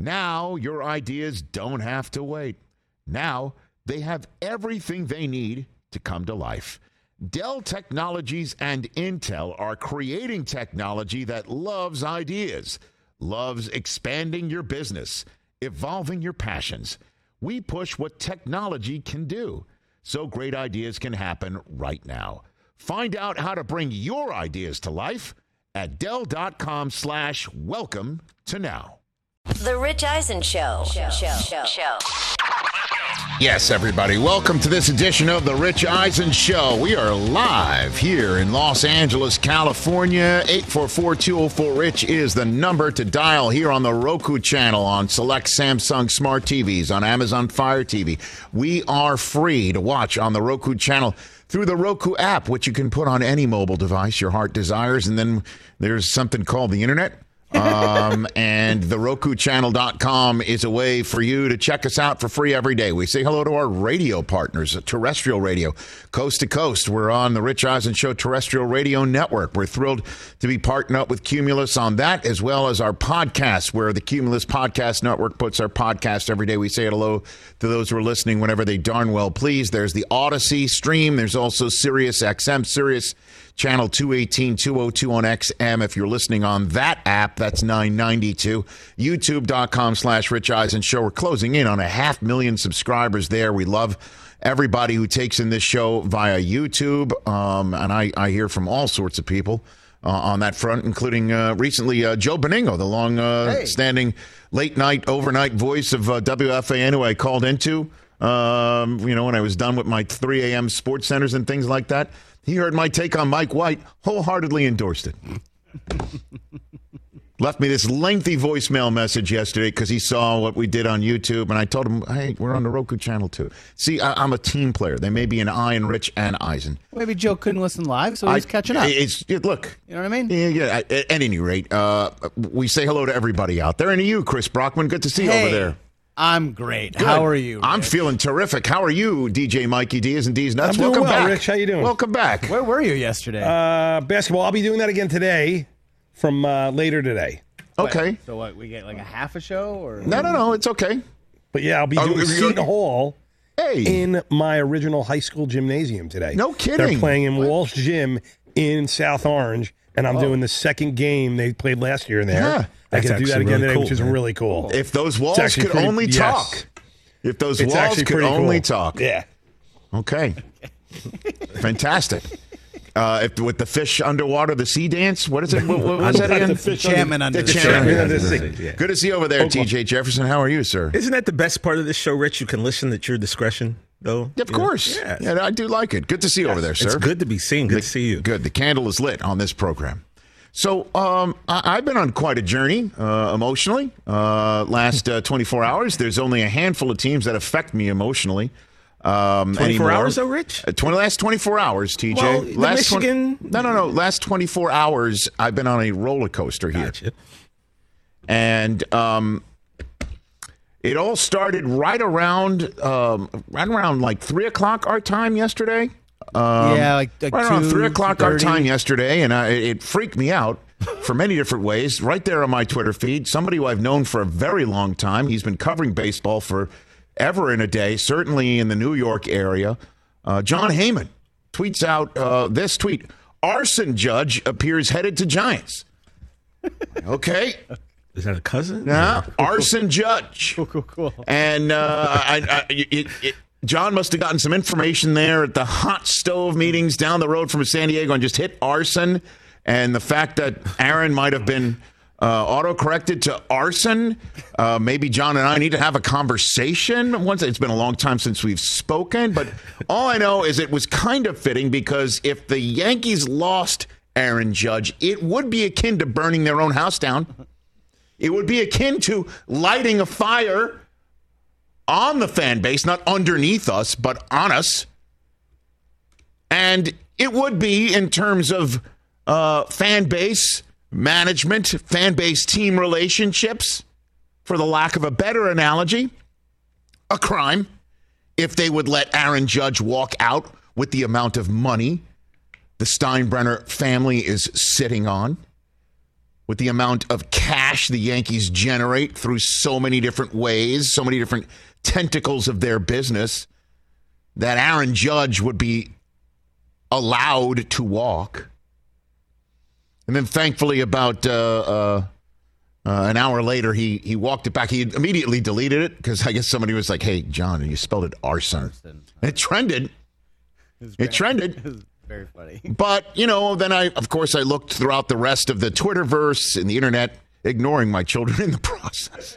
Now your ideas don't have to wait. Now they have everything they need to come to life. Dell Technologies and Intel are creating technology that loves ideas, loves expanding your business, evolving your passions. We push what technology can do, so great ideas can happen right now. Find out how to bring your ideas to life at Dell.com/welcome to now. The Rich Eisen Show. Yes, everybody. Welcome to this edition of The Rich Eisen Show. We are live here in Los Angeles, California. 844-204-RICH is the number to dial here on the Roku channel, on select Samsung Smart TVs, on Amazon Fire TV. We are free to watch on the Roku channel through the Roku app, which you can put on any mobile device your heart desires. And then there's something called the internet. And the RokuChannel.com is a way for you to check us out for free every day. We say hello to our radio partners, terrestrial radio, coast to coast. We're on the Rich Eisen Show Terrestrial Radio Network. We're thrilled to be partnered up with Cumulus on that, as well as our podcast, where the Cumulus Podcast Network puts our podcast every day. We say hello to those who are listening whenever they darn well please. There's the Odyssey stream. There's also Sirius XM, Sirius Channel 218, 202 on XM. If you're listening on that app, that's 992. YouTube.com/Rich Eisen Show. We're closing in on 500,000 subscribers there. We love everybody who takes in this show via YouTube. And I hear from all sorts of people on that front, including recently Joe Benigno, the long-standing late-night, overnight voice of WFAN, who I called into, when I was done with my 3 a.m. sports centers and things like that. He heard my take on Mike White, wholeheartedly endorsed it. Left me this lengthy voicemail message yesterday because he saw what we did on YouTube, and I told him, hey, we're on the Roku channel too. See, I'm a team player. There may be an I in Rich and Eisen. Maybe Joe couldn't listen live, so he's catching up. Look. You know what I mean? Yeah, at any rate, we say hello to everybody out there. And to you, Chris Brockman, good to see you over there. I'm great. Good. How are you, Rich? I'm feeling terrific. How are you, DJ Mikey D's and D's Nuts? I'm doing Welcome well, back. Rich. How you doing? Welcome back. Where were you yesterday? Basketball. I'll be doing that again today from later today. Okay. So what, we get like a half a show? Or No, it's okay. But yeah, I'll be doing Seton Hall Hey. in my original high school gymnasium today. No kidding. They're playing in Walsh Gym in South Orange, and I'm doing the second game they played last year in there. Yeah. I can do that again really today, cool, which is man. really cool. If those walls actually could pretty- only yes. talk. If those It's walls actually could pretty only cool. talk. Yeah. Okay. Fantastic. With the fish underwater, the sea dance. What is it? What was that again? Enchantment under the sea. Enchantment under the under the sea. sea. Good to see you over there, TJ Jefferson. How are you, sir? Isn't that the best part of this show, Rich? You can listen at your discretion, though. Of course. Yeah. Yeah, I do like it. Good to see you over there, sir. It's good to be seen. Good to see you. Good. The candle is lit on this program. So I've been on quite a journey emotionally last 24 hours. There's only a handful of teams that affect me emotionally 24 anymore. hours, though, Rich? Last 24 hours, TJ. Well, the last Michigan- No. Last 24 hours, I've been on a roller coaster here. Gotcha. And it all started right around like 3 o'clock our time yesterday. Like Right around 3 o'clock our 2:30. time yesterday, and it freaked me out for many different ways. Right there on my Twitter feed, somebody who I've known for a very long time. He's been covering baseball for ever and a day, certainly in the New York area. John Heyman tweets out this tweet: "Arson judge appears headed to Giants." Okay. Is that a cousin? Yeah, arson judge. Cool. And John must have gotten some information there at the hot stove meetings down the road from San Diego and just hit arson. And the fact that Aaron might have been auto-corrected to arson, maybe John and I need to have a conversation. Once it's been a long time since we've spoken, but all I know is it was kind of fitting because if the Yankees lost Aaron Judge, it would be akin to burning their own house down. It would be akin to lighting a fire on the fan base, not underneath us, but on us. And it would be, in terms of fan base management, fan base team relationships, for the lack of a better analogy, a crime if they would let Aaron Judge walk out with the amount of money the Steinbrenner family is sitting on, with the amount of cash the Yankees generate through so many different ways, so many different tentacles of their business, that Aaron Judge would be allowed to walk. And then thankfully about an hour later, he walked it back. He immediately deleted it because I guess somebody was like, hey, John, you spelled it arson. It trended. It trended. It was very funny. But, then I looked throughout the rest of the Twitterverse and the internet, ignoring my children in the process.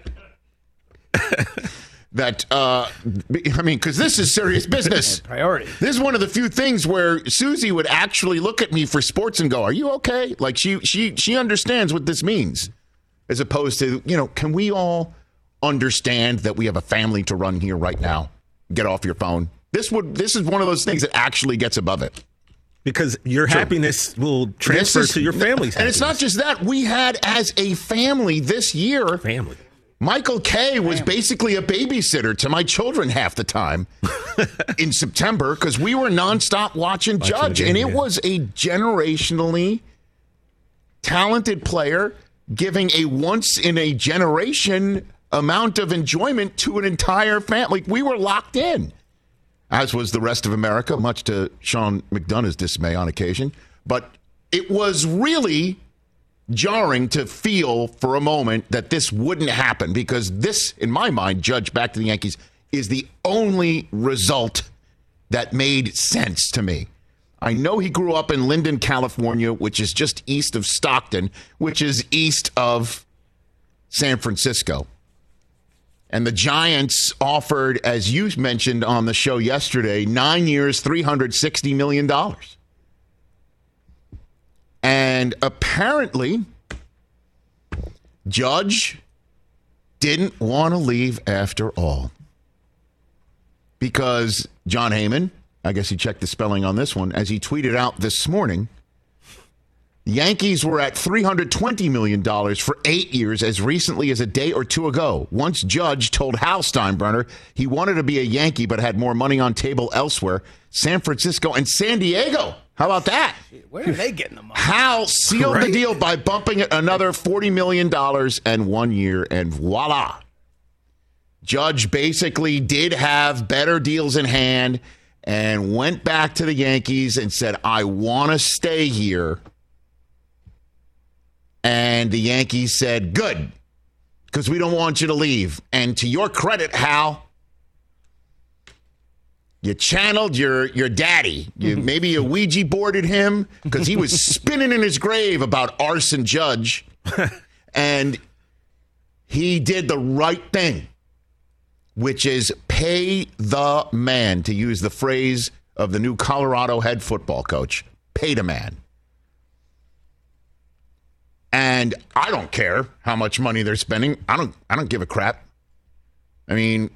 Because this is serious business. Priority. This is one of the few things where Susie would actually look at me for sports and go, are you okay? Like she understands what this means. As opposed to, can we all understand that we have a family to run here right now? Get off your phone. This is one of those things that actually gets above it. Because your happiness will transfer to your family's happiness. And it's not just that. We had, as a family this year, Michael Kay was basically a babysitter to my children half the time in September because we were nonstop watching Judge. And it was a generationally talented player giving a once-in-a-generation amount of enjoyment to an entire family. We were locked in, as was the rest of America, much to Sean McDonough's dismay on occasion. But it was really jarring to feel for a moment that this wouldn't happen because this, in my mind, Judge back to the Yankees, is the only result that made sense to me. I know he grew up in Linden, California, which is just east of Stockton, which is east of San Francisco. And the Giants offered, as you mentioned on the show yesterday, 9 years, $360 million. And apparently, Judge didn't want to leave after all. Because John Heyman, I guess he checked the spelling on this one, as he tweeted out this morning, Yankees were at $320 million for 8 years as recently as a day or two ago. Once Judge told Hal Steinbrenner he wanted to be a Yankee but had more money on table elsewhere, San Francisco and San Diego. How about that? Where are they getting the money? Hal sealed the deal by bumping it another $40 million and 1 year, and voila. Judge basically did have better deals in hand and went back to the Yankees and said, I want to stay here. And the Yankees said, good, because we don't want you to leave. And to your credit, Hal, you channeled your daddy. Maybe you Ouija boarded him because he was spinning in his grave about arson Judge. And he did the right thing, which is pay the man, to use the phrase of the new Colorado head football coach. Pay the man. And I don't care how much money they're spending. I don't give a crap. I mean,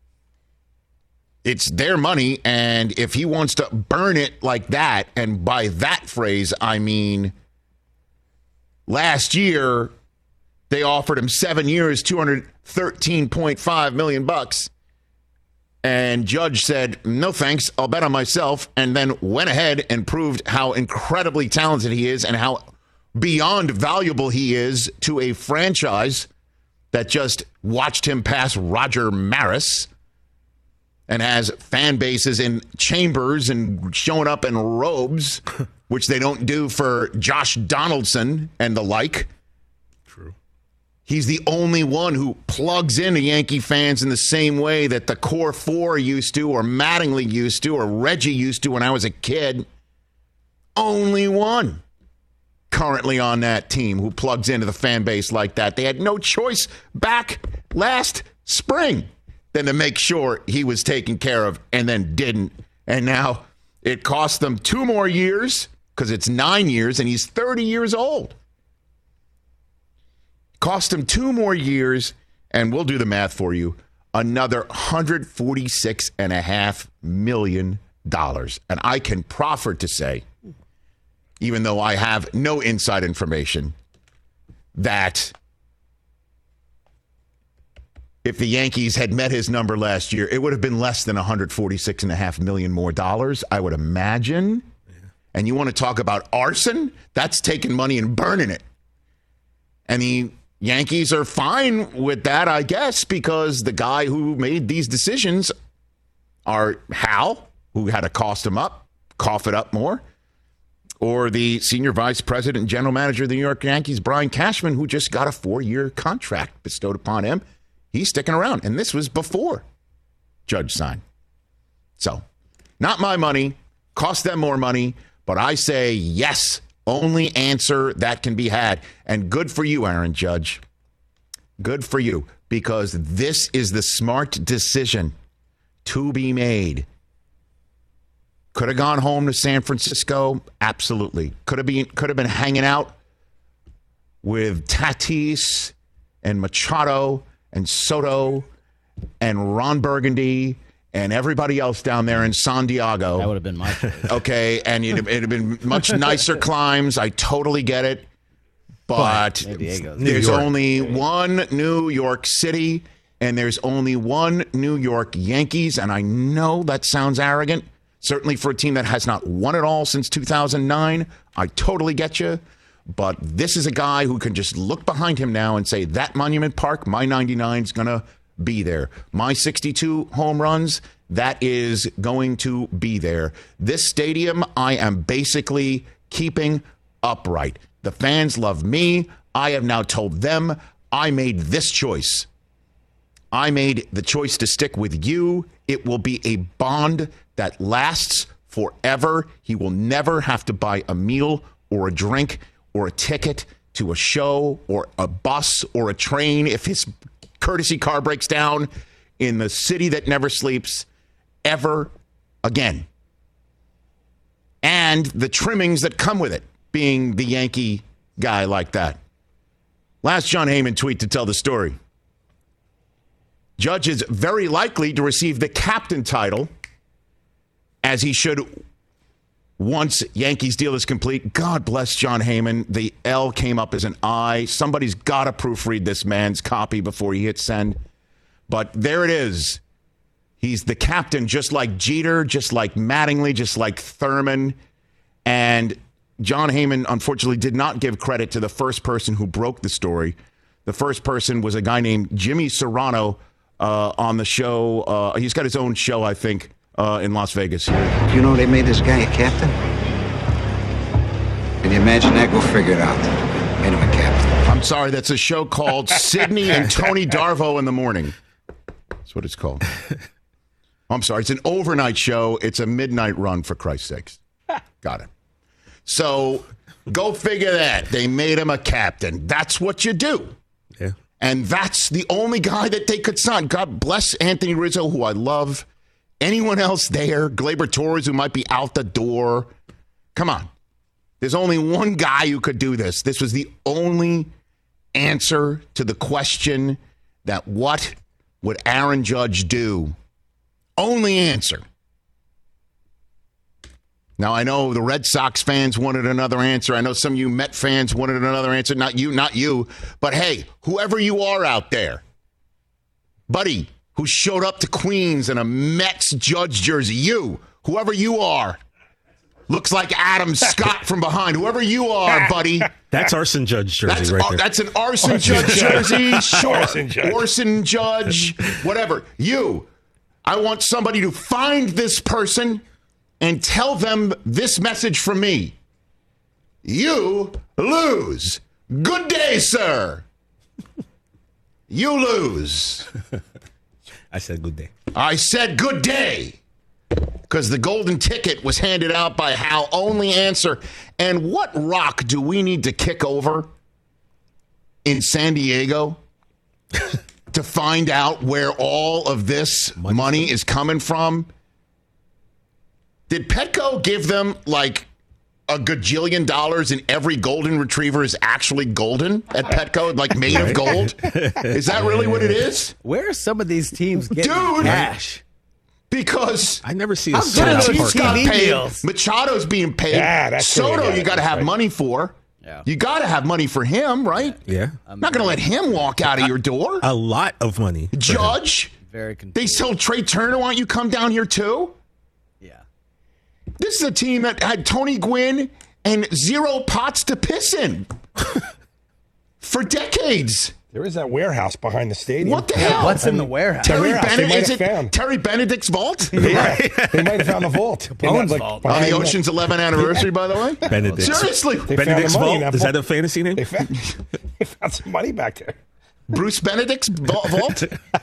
it's their money, and if he wants to burn it like that, and by that phrase, I mean last year they offered him 7 years, $213.5 million. And Judge said, no thanks, I'll bet on myself, and then went ahead and proved how incredibly talented he is and how beyond valuable he is to a franchise that just watched him pass Roger Maris and has fan bases in chambers and showing up in robes, which they don't do for Josh Donaldson and the like. True. He's the only one who plugs into Yankee fans in the same way that the Core Four used to, or Mattingly used to, or Reggie used to when I was a kid. Only one currently on that team who plugs into the fan base like that. They had no choice back last spring than to make sure he was taken care of, and then didn't. And now it cost them 2 more years because it's 9 years and he's 30 years old. Cost him 2 more years, and we'll do the math for you, another $146.5 million. And I can proffer to say, even though I have no inside information, that if the Yankees had met his number last year, it would have been less than $146.5 million more dollars, I would imagine. Yeah. And you want to talk about arson? That's taking money and burning it. And the Yankees are fine with that, I guess, because the guy who made these decisions are Hal, who had to cough it up more, or the senior vice president and general manager of the New York Yankees, Brian Cashman, who just got a 4-year contract bestowed upon him. He's sticking around. And this was before Judge signed. So, not my money, cost them more money, but I say yes, only answer that can be had. And good for you, Aaron Judge. Good for you, because this is the smart decision to be made. Could have gone home to San Francisco? Absolutely. Could have been hanging out with Tatis and Machado and Soto and Ron Burgundy and everybody else down there in San Diego. That would have been my choice. Okay, and it'd have been much nicer climbs. I totally get it. But there's only one New York City, and there's only one New York Yankees, and I know that sounds arrogant. Certainly for a team that has not won it all since 2009. I totally get you. But this is a guy who can just look behind him now and say, that Monument Park, my 99 is going to be there. My 62 home runs, that is going to be there. This stadium, I am basically keeping upright. The fans love me. I have now told them I made this choice. I made the choice to stick with you. It will be a bond that lasts forever. He will never have to buy a meal or a drink or a ticket to a show or a bus or a train if his courtesy car breaks down in the city that never sleeps ever again. And the trimmings that come with it, being the Yankee guy like that. Last John Heyman tweet to tell the story. Judge is very likely to receive the captain title, as he should once Yankees deal is complete. God bless John Heyman. The L came up as an I. Somebody's got to proofread this man's copy before he hits send. But there it is. He's the captain, just like Jeter, just like Mattingly, just like Thurman. And John Heyman, unfortunately, did not give credit to the first person who broke the story. The first person was a guy named Jimmy Serrano on the show. He's got his own show, I think, in Las Vegas. You know they made this guy a captain? Can you imagine that? Go figure it out. Made him a captain. I'm sorry, that's a show called Sidney and Tony Darvo in the Morning. That's what it's called. I'm sorry, it's an overnight show. It's a midnight run, for Christ's sakes. Got it. So go figure that. They made him a captain. That's what you do. Yeah. And that's the only guy that they could sign. God bless Anthony Rizzo, who I love. Anyone else there? Gleyber Torres, who might be out the door. Come on. There's only one guy who could do this. This was the only answer to the question that what would Aaron Judge do? Only answer. Now, I know the Red Sox fans wanted another answer. I know some of you Met fans wanted another answer. Not you. But hey, whoever you are out there, buddy, who showed up to Queens in a Mets Judge jersey, whoever you are, looks like Adam Scott from behind. Whoever you are, buddy. That's Arson Judge jersey right there. That's an Arson Judge jersey. Sure. Arson Judge, whatever. I want somebody to find this person and tell them this message from me. You lose. Good day, sir. You lose. I said good day. I said good day. Because the golden ticket was handed out by Hal. Only answer. And what rock do we need to kick over in San Diego to find out where all of this money is coming from? Did Petco give them like a gajillion dollars and every golden retriever is actually golden at Petco, like made of gold? Is that really what it is? Where are some of these teams getting Dude, cash? Because I never see a How good are Soto those park. got TV paid. deals? Machado's being paid. Yeah, that's what we Soto, got. you got to have Right. money for. Yeah. You got to have money for him, right? Yeah. I'm not going to let him walk out of your door. A lot of money. for him. Judge, Very confused. they tell Trey Turner, why don't you come down here too? Yeah. This is a team that had Tony Gwynn and zero pots to piss in. for decades. There is that warehouse behind the stadium. What the hell? What's in the warehouse? Terry warehouse they Bennett, might is have it found. Terry Benedict's vault? Yeah, they might have found the vault. Capone's vault. On the behind Ocean's 11th anniversary, by the way? Benedict. Seriously? They found Benedict's the money in Vault? that Is that vault. a fantasy name? They found some money back there. Bruce Benedict's vault?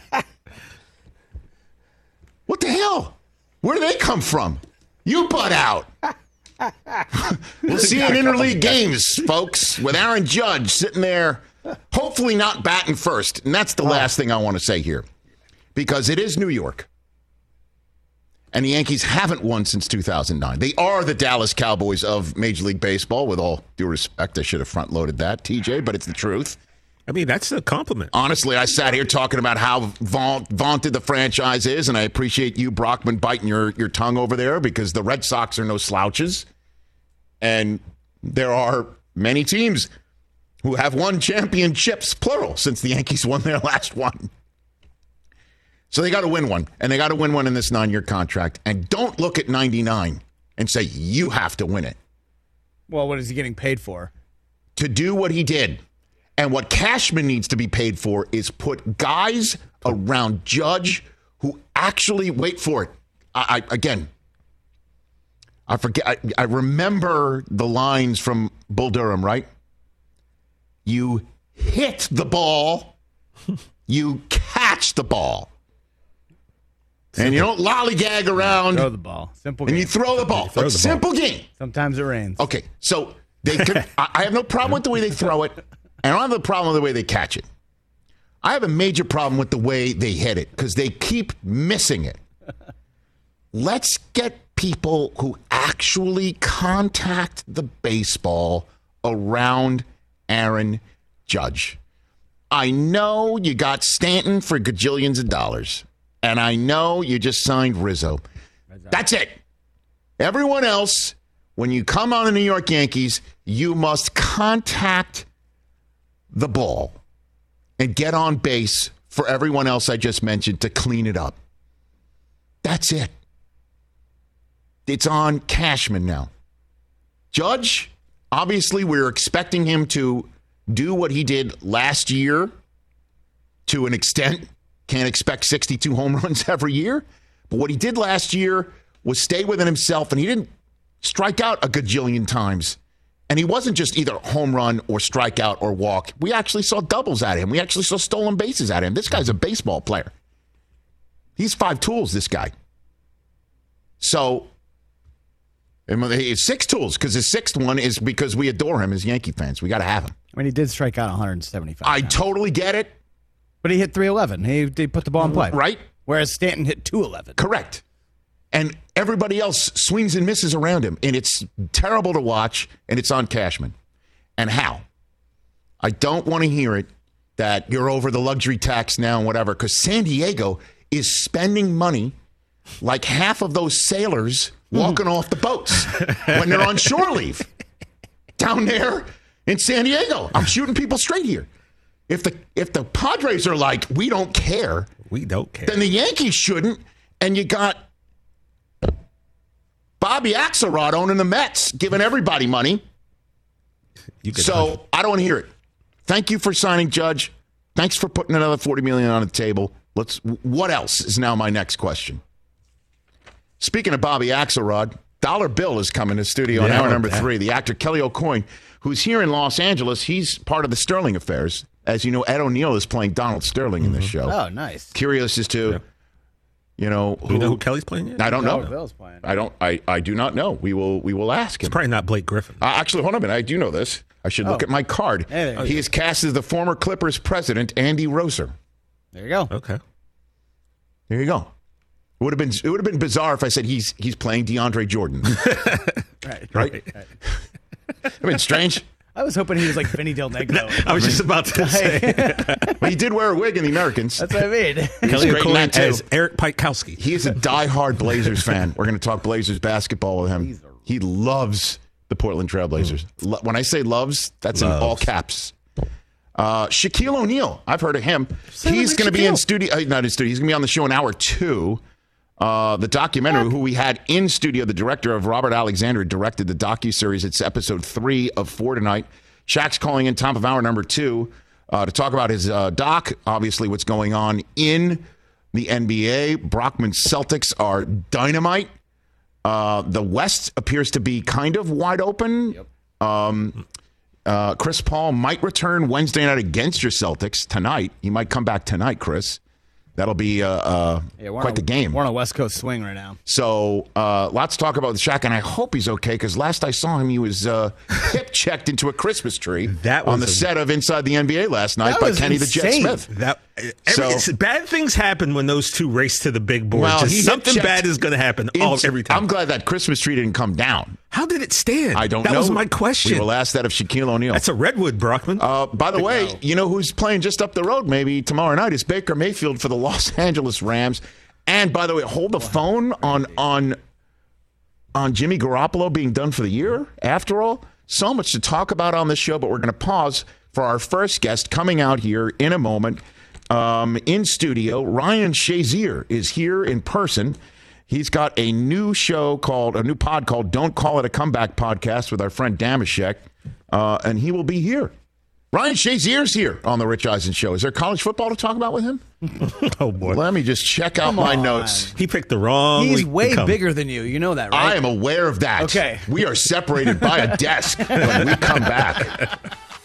What the hell? Where do they come from? You butt out. We'll see you in interleague games, folks, with Aaron Judge sitting there, hopefully not batting first. And that's the last thing I want to say here, because it is New York. And the Yankees haven't won since 2009. They are the Dallas Cowboys of Major League Baseball, with all due respect. I should have front-loaded that, TJ, but it's the truth. I mean, that's a compliment. Honestly, I sat here talking about how vaunted the franchise is, and I appreciate you, Brockman, biting your tongue over there, because the Red Sox are no slouches. And there are many teams who have won championships, plural, since the Yankees won their last one. So they got to win one, and they got to win one in this 9-year contract. And don't look at 99 and say, you have to win it. Well, what is he getting paid for? To do what he did. And what Cashman needs to be paid for is put guys around Judge who actually, wait for it. I forget. I remember the lines from Bull Durham, right? You hit the ball, you catch the ball. And you don't lollygag around. Throw the ball. Simple And game. you throw the ball. It's a simple game. Sometimes it rains. Okay, so they could, I have no problem with the way they throw it, and I don't have a problem with the way they catch it. I have a major problem with the way they hit it, because they keep missing it. Let's get people who actually contact the baseball around Aaron Judge. I know you got Stanton for gajillions of dollars, and I know you just signed Rizzo. That's it. Everyone else, when you come on the New York Yankees, you must contact the ball and get on base for everyone else I just mentioned to clean it up. That's it. It's on Cashman now. Judge, obviously we're expecting him to do what he did last year to an extent. Can't expect 62 home runs every year. But what he did last year was stay within himself, and he didn't strike out a gajillion times. And he wasn't just either home run or strikeout or walk. We actually saw doubles at him. We actually saw stolen bases at him. This guy's a baseball player. He's 5 tools, this guy. So, it's 6 tools, because his 6th one is because we adore him as Yankee fans. We got to have him. I mean, he did strike out 175 I times. totally get it. But he hit 311. He put the ball in play. Right? Whereas Stanton hit 211. Correct. And everybody else swings and misses around him. And it's terrible to watch, and it's on Cashman. And how? I don't want to hear it that you're over the luxury tax now and whatever, because San Diego is spending money like half of those sailors walking off the boats when they're on shore leave down there in San Diego. I'm shooting people straight here. If the Padres are like, we don't care, then the Yankees shouldn't. And you got Bobby Axelrod owning the Mets, giving everybody money. So I don't want to hear it. Thank you for signing Judge. Thanks for putting another $40 million on the table. What else is now my next question? Speaking of Bobby Axelrod, Dollar Bill is coming to studio on hour number 3. The actor Kelly O'Coin, who's here in Los Angeles, he's part of the Sterling Affairs. As you know, Ed O'Neill is playing Donald Sterling in this show. Oh, nice. Curious as to, Do you know who Kelly's playing yet? I don't know. Bill's playing. I do not know. We will ask him. It's probably not Blake Griffin. Actually, hold on a minute. I do know this. I should look at my card. He is cast as the former Clippers president, Andy Roser. There you go. Okay. There you go. It would have been bizarre if I said he's playing DeAndre Jordan. Right? I mean, strange. I was hoping he was like Vinny Del Negro. I was just about to say. But he did wear a wig in The Americans. That's what I mean. Kelly great in that, too. as Eric Pikowski. He is a diehard Blazers fan. We're going to talk Blazers basketball with him. He loves the Portland Trailblazers. When I say loves, that's in all caps. Shaquille O'Neal, I've heard of him. He's going to be in studio. Not in studio. He's going to be on the show in hour 2. The documentary, who we had in studio, the director of Robert Alexander directed the docuseries. It's episode 3 of 4 tonight. Shaq's calling in top of hour number 2 to talk about his doc, obviously what's going on in the NBA. Brockman's Celtics are dynamite. The West appears to be kind of wide open. Chris Paul might return Wednesday night against your Celtics tonight. He might come back tonight, Chris. That'll be quite the game. We're on a West Coast swing right now. So lots to talk about with Shaq, and I hope he's okay, because last I saw him, he was hip-checked into a Christmas tree on the set of Inside the NBA last night by Kenny the Jet Smith. Bad things happen when those two race to the big board. Well, something bad is going to happen every time. I'm glad that Christmas tree didn't come down. How did it stand? I don't know. That was my question. We will ask that of Shaquille O'Neal. That's a redwood, Brockman. By the way, you know who's playing just up the road maybe tomorrow night is Baker Mayfield for the Los Angeles Rams. And by the way, hold the phone on Jimmy Garoppolo being done for the year. After all, so much to talk about on this show, but we're going to pause for our first guest coming out here in a moment. In studio, Ryan Shazier is here in person. He's got a new pod called Don't Call It a Comeback Podcast with our friend Damashek, and he will be here. Ryan Shazier's here on the Rich Eisen Show. Is there college football to talk about with him? Oh, boy. Let me just check out my notes. He picked the wrong He's week way to come. bigger than you. You know that, right? I am aware of that. Okay. We are separated by a desk when we come back.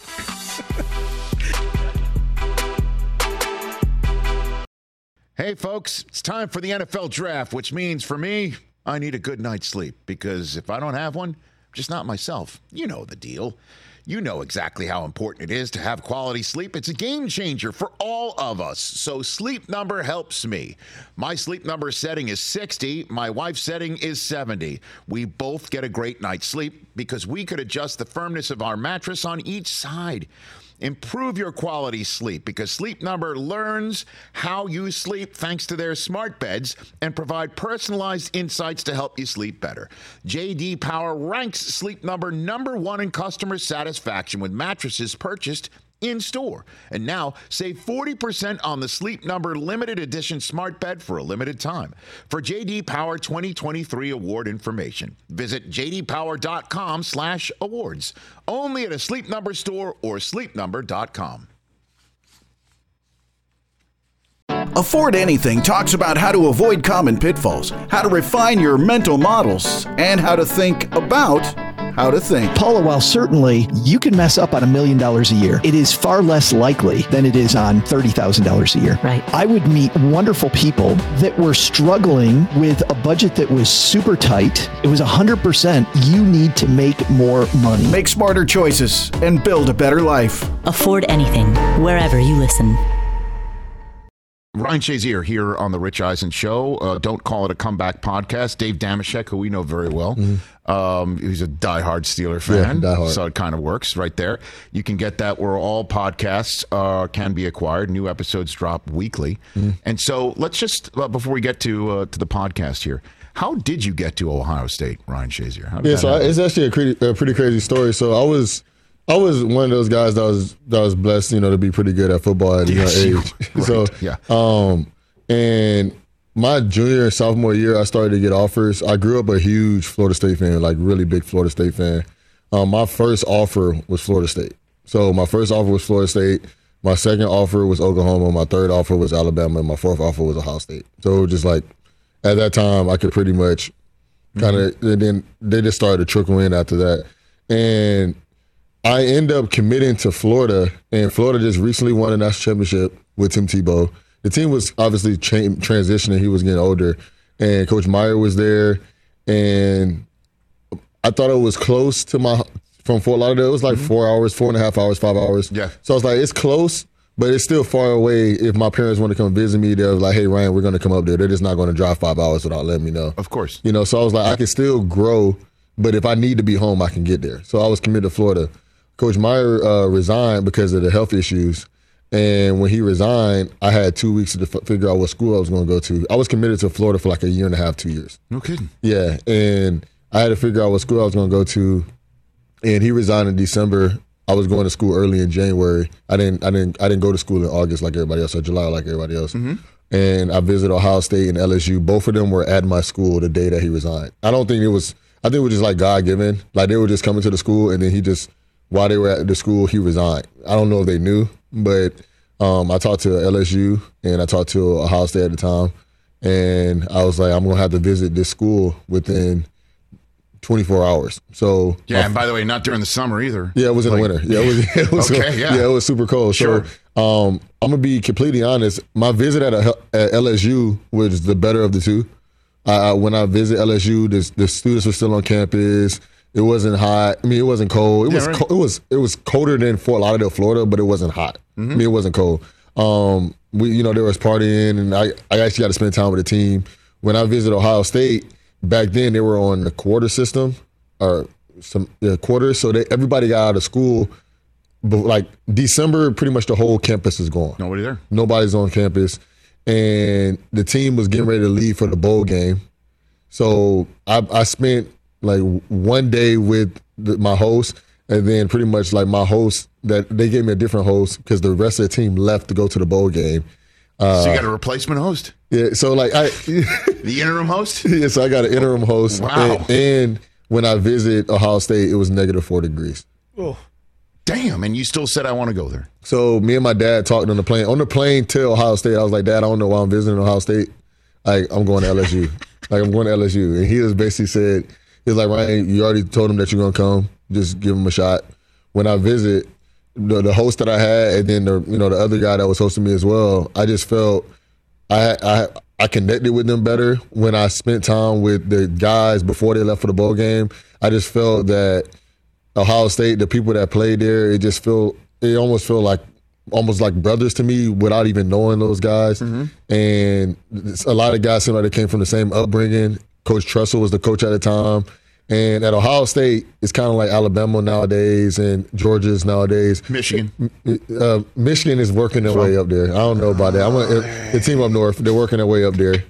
Hey, folks, it's time for the NFL Draft, which means for me, I need a good night's sleep, because if I don't have one, I'm just not myself. You know the deal. You know exactly how important it is to have quality sleep. It's a game changer for all of us. So Sleep Number helps me. My Sleep Number setting is 60. My wife's setting is 70. We both get a great night's sleep because we could adjust the firmness of our mattress on each side. Improve your quality sleep because Sleep Number learns how you sleep thanks to their smart beds and provide personalized insights to help you sleep better. J.D. Power ranks Sleep Number #1 in customer satisfaction with mattresses purchased in-store. And now, save 40% on the Sleep Number limited edition smart bed for a limited time. For J.D. Power 2023 award information, visit jdpower.com/awards. Only at a Sleep Number store or sleepnumber.com. Afford Anything talks about how to avoid common pitfalls, how to refine your mental models, and how to think about how to think. Paula, while certainly you can mess up on $1 million a year, it is far less likely than it is on $30,000 a year. Right. I would meet wonderful people that were struggling with a budget that was super tight. It was 100% you need to make more money. Make smarter choices and build a better life. Afford Anything, wherever you listen. Ryan Shazier here on the Rich Eisen Show. Don't Call It a Comeback Podcast. Dave Damashek, who we know very well. He's a diehard Steeler fan, so it kind of works right there. You can get that where all podcasts can be acquired. New episodes drop weekly. And so let's just, before we get to the podcast here, how did you get to Ohio State, Ryan Shazier? It's actually a pretty crazy story. So I was one of those guys that was blessed, to be pretty good at football at a young age. Right. And my junior and sophomore year, I started to get offers. I grew up a huge Florida State fan, like really big Florida State fan. My first offer was Florida State. So my first offer was Florida State. My second offer was Oklahoma. My third offer was Alabama. And my fourth offer was Ohio State. So just like at that time, I could pretty much kind of, then they just started to trickle in after that. And I end up committing to Florida, and Florida just recently won a national championship with Tim Tebow. The team was obviously transitioning. He was getting older, and Coach Meyer was there, and I thought it was close to from Fort Lauderdale. It was like 4 hours, 4.5 hours, 5 hours. Yeah. So I was like, it's close, but it's still far away. If my parents want to come visit me, they're like, hey, Ryan, we're going to come up there. They're just not going to drive 5 hours without letting me know. Of course. So I was like, I can still grow, but if I need to be home, I can get there. So I was committed to Florida. Coach Meyer resigned because of the health issues. And when he resigned, I had 2 weeks to figure out what school I was going to go to. I was committed to Florida for like a year and a half, 2 years. No kidding. Yeah. And I had to figure out what school I was going to go to. And he resigned in December. I was going to school early in January. I didn't go to school in August like everybody else, or July like everybody else. And I visited Ohio State and LSU. Both of them were at my school the day that he resigned. I think it was just like God-given. Like they were just coming to the school, and then he just while they were at the school, he resigned. I don't know if they knew, but I talked to LSU and I talked to Ohio State at the time, and I was like, I'm going to have to visit this school within 24 hours. So yeah, and by the way, not during the summer either. Yeah, it was in the winter. Yeah, it was okay. Yeah, it was super cold. Sure. So I'm gonna be completely honest. My visit at LSU was the better of the two. When I visit LSU, the students were still on campus. It wasn't hot. I mean, it wasn't cold. It was colder than Fort Lauderdale, Florida, but it wasn't hot. Mm-hmm. I mean, it wasn't cold. There was partying, and I actually got to spend time with the team. When I visited Ohio State, back then they were on the quarter system, or some quarters. So everybody got out of school, but like December, pretty much the whole campus is gone. Nobody there. Nobody's on campus, and the team was getting ready to leave for the bowl game. So I spent like one day with my host, and then pretty much like my host, that they gave me a different host because the rest of the team left to go to the bowl game. So you got a replacement host? Yeah, so like the interim host? Yeah, so I got an interim host. Wow. And when I visit Ohio State, it was -4 degrees. Oh. Damn, and you still said I want to go there. So me and my dad talked on the plane. On the plane to Ohio State, I was like, Dad, I don't know why I'm visiting Ohio State. I'm going to LSU. I'm going to LSU. And he was basically said, he was like, Ryan, you already told him that you're going to come. Just give him a shot. When I visit, the host that I had, and then the other guy that was hosting me as well, I just felt I connected with them better when I spent time with the guys before they left for the bowl game. I just felt that Ohio State, the people that played there, it almost felt like almost like brothers to me without even knowing those guys. Mm-hmm. And a lot of guys seem like they came from the same upbringing. Coach Tressel was the coach at the time. And at Ohio State, it's kind of like Alabama nowadays and Georgia's nowadays. Michigan. Michigan is working their way up there. I don't know about that. The team up north, they're working their way up there,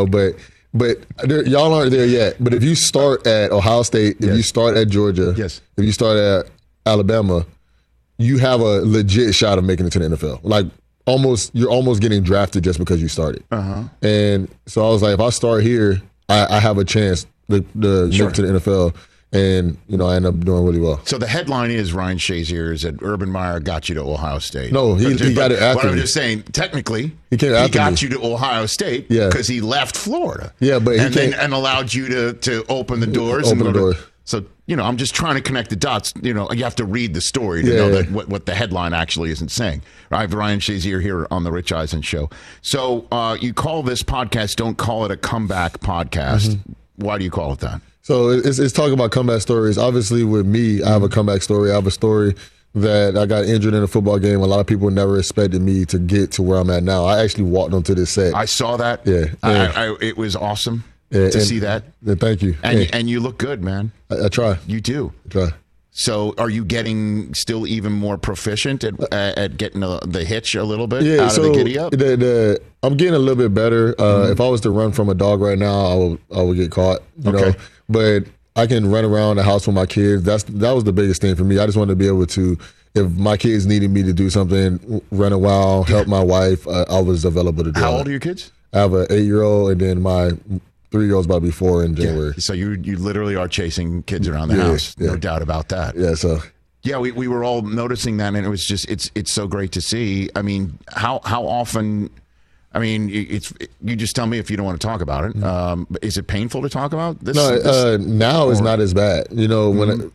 but y'all aren't there yet. But if you start at Ohio State, if you start at Georgia, if you start at Alabama, you have a legit shot of making it to the NFL. Like you're almost getting drafted just because you started. Uh-huh. And so I was like, if I start here, I have a chance to make to the NFL, and I end up doing really well. So the headline is Ryan Shazier is that Urban Meyer got you to Ohio State. No, he got it after me. But I'm just saying, technically, he got you to Ohio State because he left Florida. Yeah, but and allowed you to open the doors. So I'm just trying to connect the dots. You have to read the story to know that what the headline actually isn't saying. I have Ryan Shazier here on the Rich Eisen Show. So you call this podcast, don't call it a comeback podcast. Mm-hmm. Why do you call it that? So it's talking about comeback stories. Obviously, with me, I have a comeback story. I have a story that I got injured in a football game. A lot of people never expected me to get to where I'm at now. I actually walked onto this set. I saw that. Yeah. It was awesome to see that. Thank you. And you look good, man. I try. You do. I try. So are you getting still even more proficient at getting the hitch a little bit out of the giddy up? I'm getting a little bit better. If I was to run from a dog right now, I would get caught. You know, but I can run around the house with my kids. That was the biggest thing for me. I just wanted to be able to, if my kids needed me to do something, run a while, help my wife, I was available to do it. How old are your kids? I have an 8-year-old, and then my 3-year-old's about to be 4 in January. Yeah. So you literally are chasing kids around the house. No doubt about that. Yeah. So. Yeah, we were all noticing that, and it was just it's so great to see. I mean, how often? I mean, you just tell me if you don't want to talk about it. Is it painful to talk about this? No, now it's not as bad. When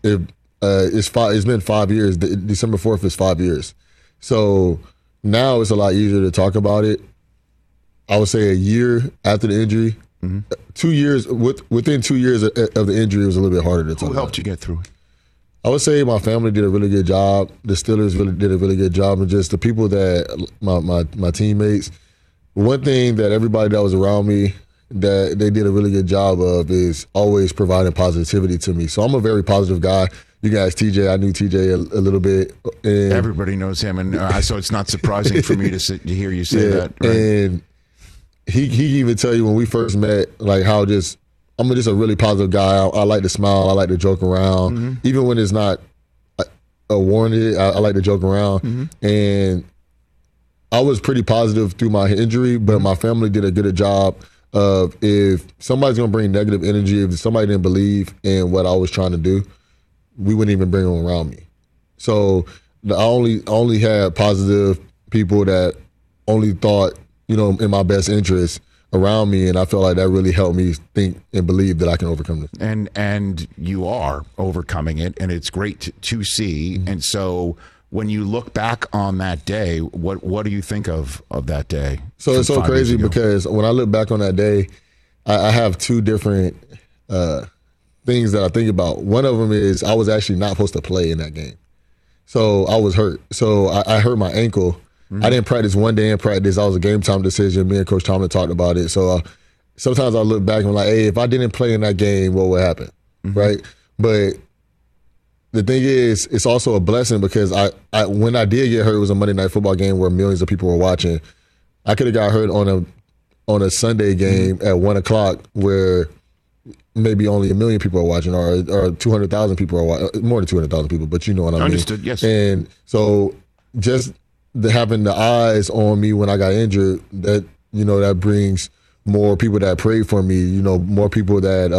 it's been 5 years. December 4th is 5 years. So now it's a lot easier to talk about it. I would say a year after the injury. Mm-hmm. 2 years within 2 years of the injury, it was a little bit harder to talk about. Who helped you get through it? I would say my family did a really good job. The Steelers really did a really good job, and just the people that my teammates. One thing that everybody that was around me that they did a really good job of is always providing positivity to me. So I'm a very positive guy. You guys, TJ, I knew TJ a little bit. And everybody knows him, and so it's not surprising for me to hear you say that. Right? And he even tell you when we first met, like how I'm just a really positive guy. I like to smile. I like to joke around. Mm-hmm. Even when it's not warranted, I like to joke around. Mm-hmm. And I was pretty positive through my injury, but my family did a good job of, if somebody's going to bring negative energy, if somebody didn't believe in what I was trying to do, we wouldn't even bring them around me. So I only had positive people that only thought, in my best interest around me, and I felt like that really helped me think and believe that I can overcome this. And you are overcoming it, and it's great to see. Mm-hmm. And so when you look back on that day, what do you think of that day? So it's so crazy because when I look back on that day, I have two different things that I think about. One of them is I was actually not supposed to play in that game. So I was hurt. So I hurt my ankle. I didn't practice one day in practice. That was a game time decision. Me and Coach Tomlin talked about it. So sometimes I look back and I'm like, hey, if I didn't play in that game, what would happen? Mm-hmm. Right? But the thing is, it's also a blessing because I when I did get hurt, it was a Monday Night Football game where millions of people were watching. I could have got hurt on a Sunday game at 1 o'clock where maybe only 1 million people are watching or 200,000 people are watching, more than 200,000 people, but you know what I mean. Understood, yes. And so just having the eyes on me when I got injured, that that brings more people that pray for me. More people that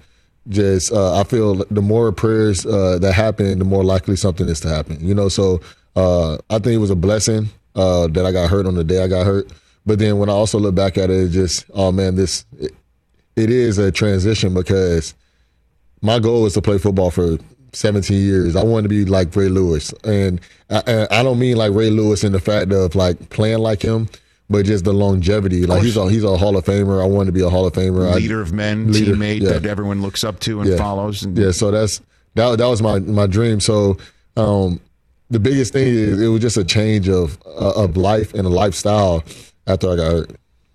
I feel the more prayers that happen, the more likely something is to happen. So I think it was a blessing that I got hurt on the day I got hurt. But then when I also look back at it, it's just, oh man, it is a transition because my goal is to play football for 17 years. I wanted to be like Ray Lewis. And I don't mean like Ray Lewis in the fact of like playing like him, but just the longevity. Like he's a Hall of Famer. I wanted to be a Hall of Famer. Leader of men, teammate that everyone looks up to and follows. And so that was my dream. So the biggest thing is it was just a change of life and a lifestyle after I got hurt.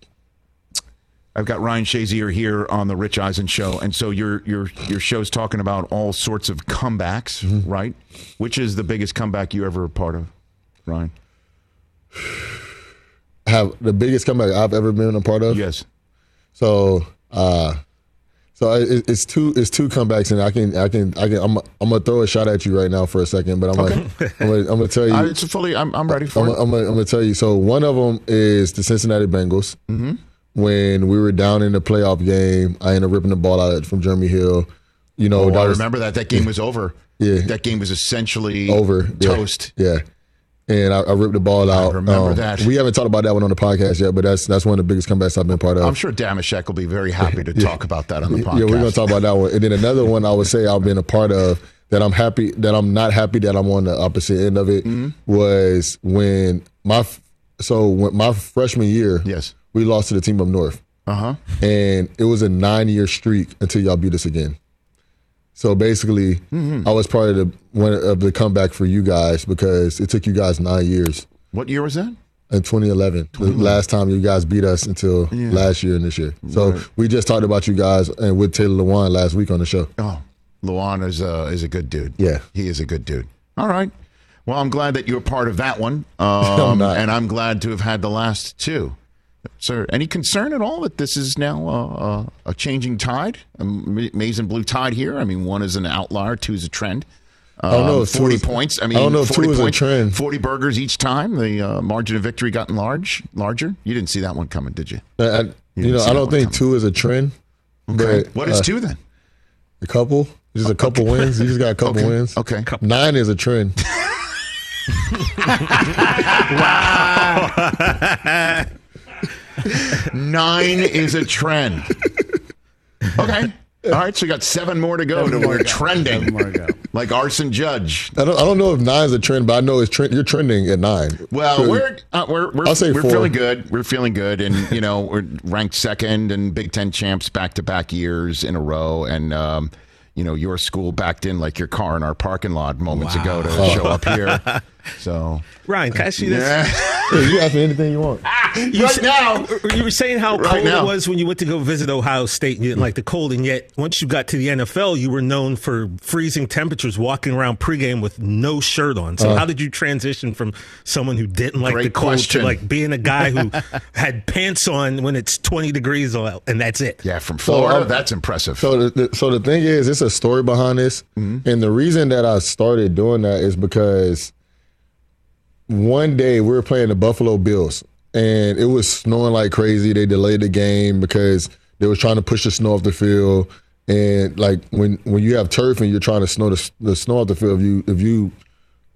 I've got Ryan Shazier here on the Rich Eisen Show, and so your show's talking about all sorts of comebacks, right? Which is the biggest comeback you ever were part of, Ryan? Have the biggest comeback I've ever been a part of? Yes. So it's two comebacks, and I'm gonna throw a shot at you right now for a second, but I'm gonna tell you. It's fully. I'm ready for it. I'm gonna tell you. So one of them is the Cincinnati Bengals. Mm-hmm. When we were down in the playoff game, I ended up ripping the ball out from Jeremy Hill. I remember that game was over. Yeah, that game was essentially over. Toast. Yeah. And I ripped the ball out. I remember that. We haven't talked about that one on the podcast yet, but that's one of the biggest comebacks I've been part of. I'm sure Damashek will be very happy to talk about that on the podcast. Yeah, we're going to talk about that one. And then another one I would say I've been a part of that I'm not happy that I'm on the opposite end of it was when my freshman year, yes, we lost to the team up north. Uh-huh. And it was a 9-year streak until y'all beat us again. So basically, I was part of the comeback for you guys because it took you guys 9 years. What year was that? In 2011. The last time you guys beat us until last year and this year. So we just talked about you guys and with Taylor Lewan last week on the show. Oh, Lewan is a good dude. Yeah. He is a good dude. All right. Well, I'm glad that you're part of that one. And I'm glad to have had the last two. Sir, any concern at all that this is now a changing tide, a maize and blue tide here? I mean, one is an outlier, two is a trend. I don't know if 40 points. I mean, I don't know if 2 is a trend. 40 burgers each time. The margin of victory gotten larger. You didn't see that one coming, did you? I don't think 2 is a trend. Okay. But, what is 2 then? A couple. Just a couple wins. You just got a couple wins. Okay. 9 is a trend. Wow. 9 is a trend. Okay. All right, so you got 7 more to go. We're trending. 7 more to go. Like Arson Judge. I don't know if 9 is a trend, but I know you're trending at 9. Well, we're I'll say 4. feeling good. We're feeling good, and we're ranked second in Big Ten champs back-to-back years in a row, and your school backed in like your car in our parking lot moments ago to show up here. So, Ryan, can I ask you this? Yeah, you ask me anything you want. You were saying how cold it was when you went to go visit Ohio State and you didn't like the cold, and yet once you got to the NFL, you were known for freezing temperatures, walking around pregame with no shirt on. So how did you transition from someone who didn't like the cold to like being a guy who had pants on when it's 20 degrees out and that's it? Yeah, from Florida, that's impressive. So the thing is, it's a story behind this, and the reason that I started doing that is because one day we were playing the Buffalo Bills, and it was snowing like crazy. They delayed the game because they was trying to push the snow off the field. And like when you have turf and you're trying to snow the snow off the field, if you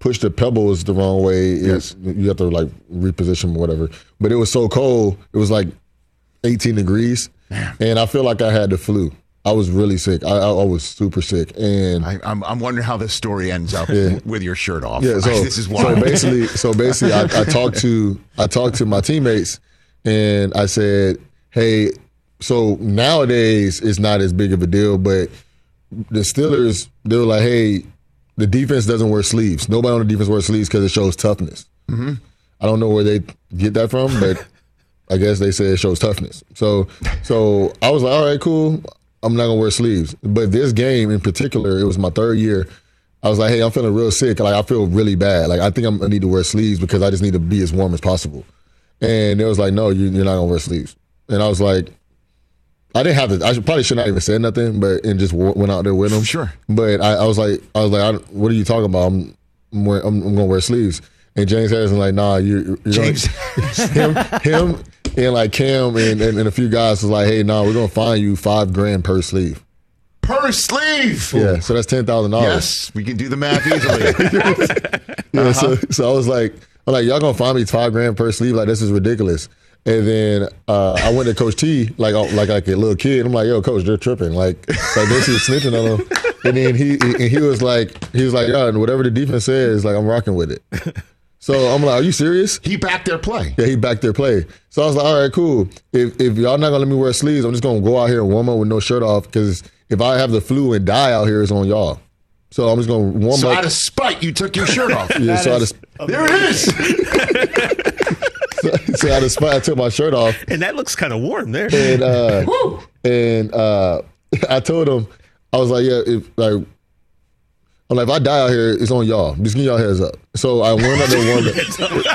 pushed the pebbles the wrong way. Yes. You have to like reposition them or whatever. But it was so cold. It was like 18 degrees. Man. And I feel like I had the flu. I was really sick. I was super sick. And I'm wondering how this story ends up with your shirt off. Yeah, so, this is wild. So basically I talked to my teammates and I said, hey, so nowadays it's not as big of a deal, but the Steelers, they were like, hey, the defense doesn't wear sleeves. Nobody on the defense wears sleeves because it shows toughness. Mm-hmm. I don't know where they get that from, but I guess they say it shows toughness. So I was like, all right, cool. I'm not going to wear sleeves. But this game in particular, it was my third year. I was like, hey, I'm feeling real sick. Like, I feel really bad. Like, I think I need to wear sleeves because I just need to be as warm as possible. And they was like, no, you're not going to wear sleeves. And I was like, I didn't have to. I probably should not even said nothing, and just went out there with them. Sure. But I was like, what are you talking about? I'm going to wear sleeves. And James Harrison like, nah, you're James. him and like Cam and a few guys was like, hey, nah, we're going to fine you $5,000 per sleeve. Per sleeve. Yeah, so that's $10,000. Yes, we can do the math easily. Yeah, so I was like, y'all gonna fine me $5,000 per sleeve? Like, this is ridiculous. And then I went to Coach T like a little kid. I'm like, yo, Coach, they're tripping. Like basically snitching on him. And then he was like, yeah, whatever the defense says, like I'm rocking with it. So I'm like, are you serious? He backed their play. Yeah, he backed their play. So I was like, all right, cool. If y'all not gonna let me wear sleeves, I'm just gonna go out here and warm up with no shirt off because if I have the flu and die out here, it's on y'all. So I'm just gonna warm up. So out of spite, you took your shirt off. Yeah, there it is. So out of spite, I took my shirt off. And that looks kind of warm there. And I told him, I was like, yeah, if I die out here, it's on y'all. Just give y'all a heads up. So I went out there and warmed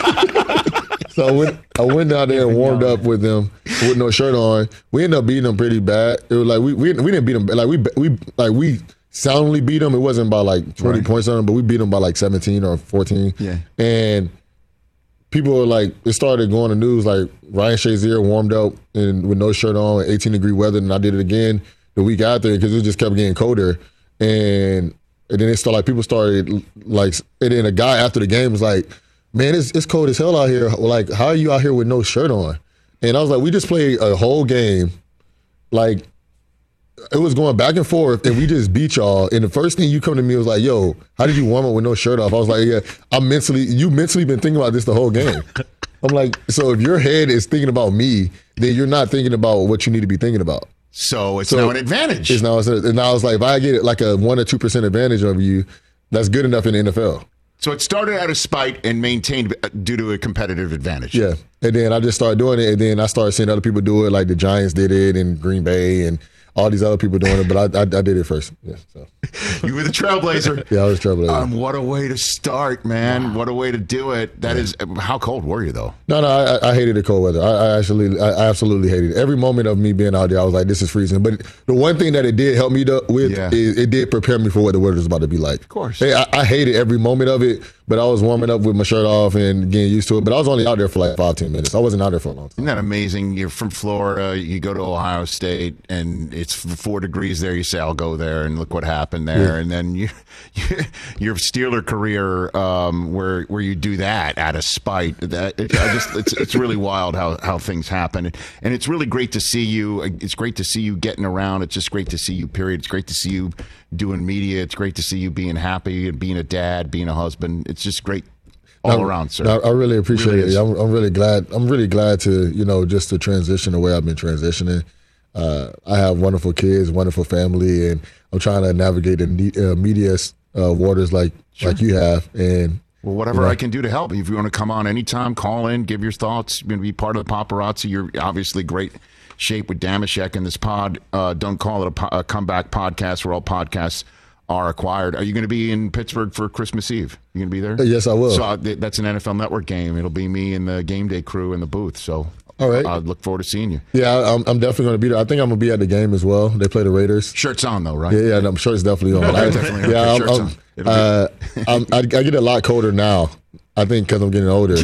up. So I went down there and warmed up with them with no shirt on. We ended up beating them pretty bad. It was like we didn't beat them. Like we soundly beat them. It wasn't by like 20 points on them, but we beat them by like 17 or 14. Yeah. And people were like, it started going to news like Ryan Shazier warmed up and with no shirt on, 18-degree weather, and I did it again the week after because it just kept getting colder. And then it started, like, people started like, and then a guy after the game was like, man, it's cold as hell out here. Like, how are you out here with no shirt on? And I was like, we just played a whole game. Like, it was going back and forth, and we just beat y'all. And the first thing you come to me was like, yo, how did you warm up with no shirt off? I was like, yeah, you mentally been thinking about this the whole game. I'm like, so if your head is thinking about me, then you're not thinking about what you need to be thinking about. So it's now an advantage. And now I was like, if I get like a 1 or 2% advantage over you, that's good enough in the NFL. So it started out of spite and maintained due to a competitive advantage. Yeah. And then I just started doing it, and then I started seeing other people do it, like the Giants did it in Green Bay and all these other people doing it, but I did it first. Yeah, so. You were the trailblazer. Yeah, I was a trailblazer. What a way to start, man. Wow. What a way to do it. That is, how cold were you, though? No, I hated the cold weather. I absolutely hated it. Every moment of me being out there, I was like, this is freezing. But the one thing that it did help me with is it did prepare me for what the weather was about to be like. Of course. I hated every moment of it, but I was warming up with my shirt off and getting used to it. But I was only out there for like 5-10 minutes. I wasn't out there for a long time. Isn't that amazing? You're from Florida. You go to Ohio State, and it's 4 degrees there. You say, I'll go there, and look what happened there. Yeah. And then your Steeler career, where you do that out of spite. It's really wild how things happen, and it's really great to see you. It's great to see you getting around. It's just great to see you. Period. It's great to see you doing media. It's great to see you being happy and being a dad, being a husband. It's just great all around, sir. I really appreciate it. I'm really glad. I'm really glad to just to transition the way I've been transitioning. I have wonderful kids, wonderful family, and I'm trying to navigate the media waters like you have. And well, whatever I can do to help. If you want to come on anytime, call in, give your thoughts. You're going to be part of the paparazzi. You're obviously great shape with Damashek in this pod. Don't call it a comeback podcast where all podcasts are acquired. Are you going to be in Pittsburgh for Christmas Eve? You going to be there? Yes, I will. So that's an NFL Network game. It'll be me and the game day crew in the booth. So all right. I look forward to seeing you. Yeah, I'm definitely going to be there. I think I'm going to be at the game as well. They play the Raiders. Shirt's on though, right? Yeah, I'm sure it's definitely on. I get a lot colder now. I think because I'm getting older.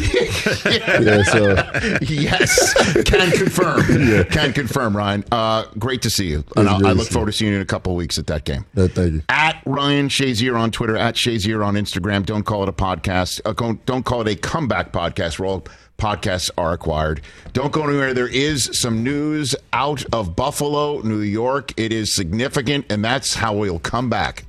Yes, can confirm. Can confirm, Ryan. Great to see you. And I look forward to seeing you in a couple of weeks at that game. Thank you. At Ryan Shazier on Twitter, at Shazier on Instagram. Don't call it a podcast. Don't call it a comeback podcast where all podcasts are acquired. Don't go anywhere. There is some news out of Buffalo, New York. It is significant, and that's how we'll come back.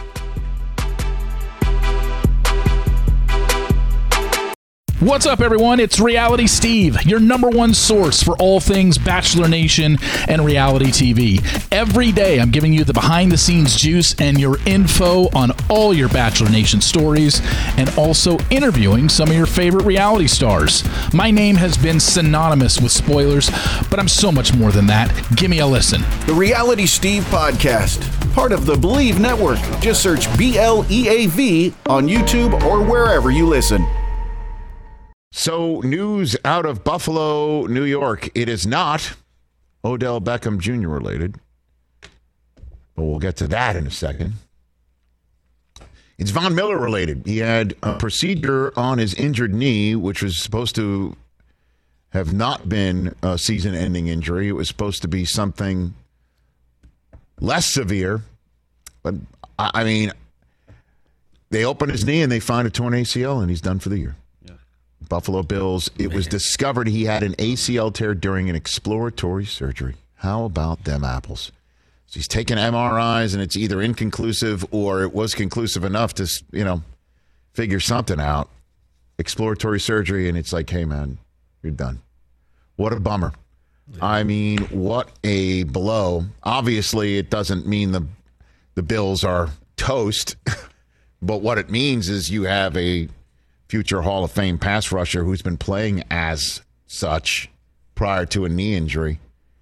What's up, everyone? It's Reality Steve, your number one source for all things Bachelor Nation and reality TV. Every day, I'm giving you the behind-the-scenes juice and your info on all your Bachelor Nation stories, and also interviewing some of your favorite reality stars. My name has been synonymous with spoilers, but I'm so much more than that. Give me a listen. The Reality Steve Podcast, part of the Believe Network. Just search BLEAV on YouTube or wherever you listen. So, news out of Buffalo, New York. It is not Odell Beckham Jr. related, but we'll get to that in a second. It's Von Miller related. He had a procedure on his injured knee, which was supposed to have not been a season-ending injury. It was supposed to be something less severe. But, I mean, they open his knee and they find a torn ACL, and he's done for the year. Buffalo Bills, it was discovered he had an ACL tear during an exploratory surgery. How about them apples? So he's taken MRIs, and it's either inconclusive or it was conclusive enough to, figure something out. Exploratory surgery, and it's like, hey, man, you're done. What a bummer. I mean, what a blow. Obviously, it doesn't mean the Bills are toast, but what it means is you have a future Hall of Fame pass rusher who's been playing as such prior to a knee injury,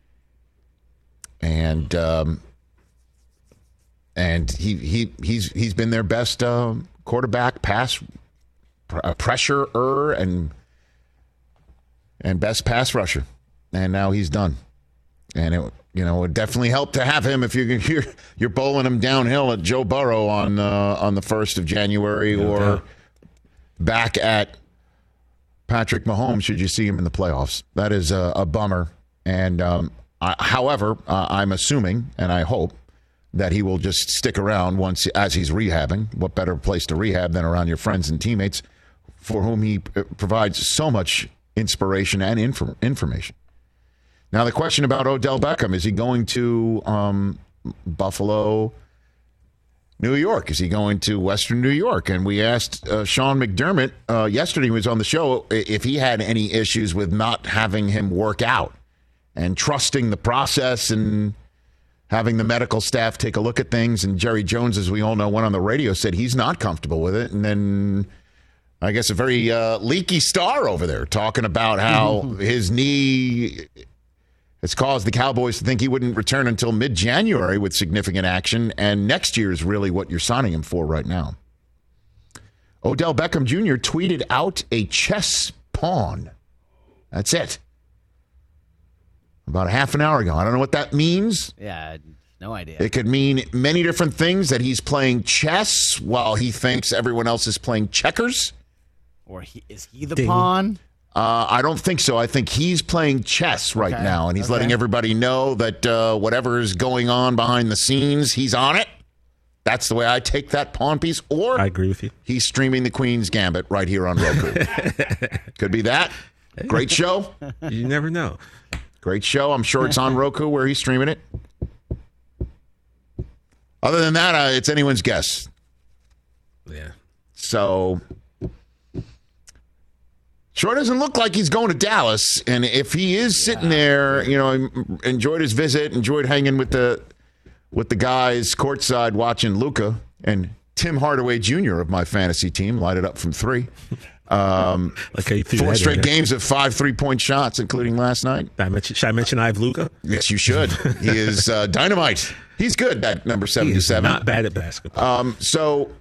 and he's been their best quarterback pass pressurer and best pass rusher, and now he's done. And it would definitely help to have him if you're bowling him downhill at Joe Burrow on the 1st of January or back at Patrick Mahomes, should you see him in the playoffs. That is a bummer. And however, I'm assuming, and I hope, that he will just stick around as he's rehabbing. What better place to rehab than around your friends and teammates for whom he provides so much inspiration and information. Now, the question about Odell Beckham, is he going to Buffalo, New York? Is he going to Western New York? And we asked Sean McDermott yesterday, he was on the show, if he had any issues with not having him work out and trusting the process and having the medical staff take a look at things. And Jerry Jones, as we all know, went on the radio, said he's not comfortable with it. And then I guess a very leaky star over there talking about how his knee has caused the Cowboys to think he wouldn't return until mid-January with significant action, and next year is really what you're signing him for right now. Odell Beckham Jr. tweeted out a chess pawn. That's it. About a half an hour ago. I don't know what that means. Yeah, no idea. It could mean many different things, that he's playing chess while he thinks everyone else is playing checkers. Or is he the pawn? I don't think so. I think he's playing chess right now, and he's letting everybody know that whatever is going on behind the scenes, he's on it. That's the way I take that pawn piece. Or I agree with you. He's streaming the Queen's Gambit right here on Roku. Could be that. Great show. You never know. Great show. I'm sure it's on Roku where he's streaming it. Other than that, it's anyone's guess. Yeah. So sure doesn't look like he's going to Dallas. And if he is sitting there, enjoyed his visit, enjoyed hanging with the guys courtside watching Luka, and Tim Hardaway Jr. of my fantasy team lighted up from 3. Okay, 4 straight games of 5 3-point shots, including last night. Should I mention I have Luka? Yes, you should. He is dynamite. He's good, that number 77. He's not bad at basketball. So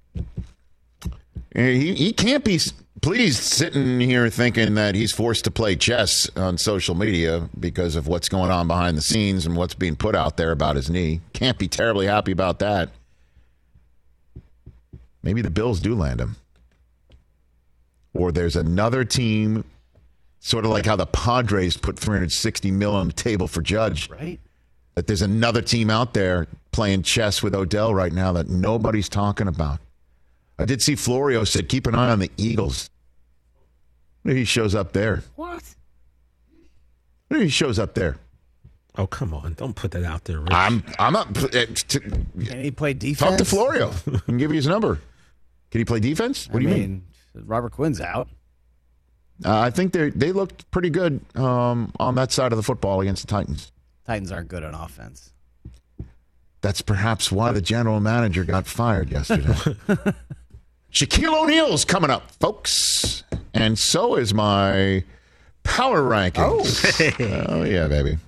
he can't be pleased sitting here thinking that he's forced to play chess on social media because of what's going on behind the scenes and what's being put out there about his knee. Can't be terribly happy about that. Maybe the Bills do land him. or there's another team, sort of like how the Padres put $360 million on the table for Judge. Right. That there's another team out there playing chess with Odell right now that nobody's talking about. I did see Florio said, keep an eye on the Eagles. What if he shows up there? What? What if he shows up there? Oh, come on. Don't put that out there, Rich. I'm not. Can he play defense? Talk to Florio. I can give you his number. Can he play defense? What do you mean? Robert Quinn's out. I think they looked pretty good on that side of the football against the Titans. Titans aren't good on offense. That's perhaps why the general manager got fired yesterday. Shaquille O'Neal's coming up, folks. And so is my power rankings. Oh yeah, baby.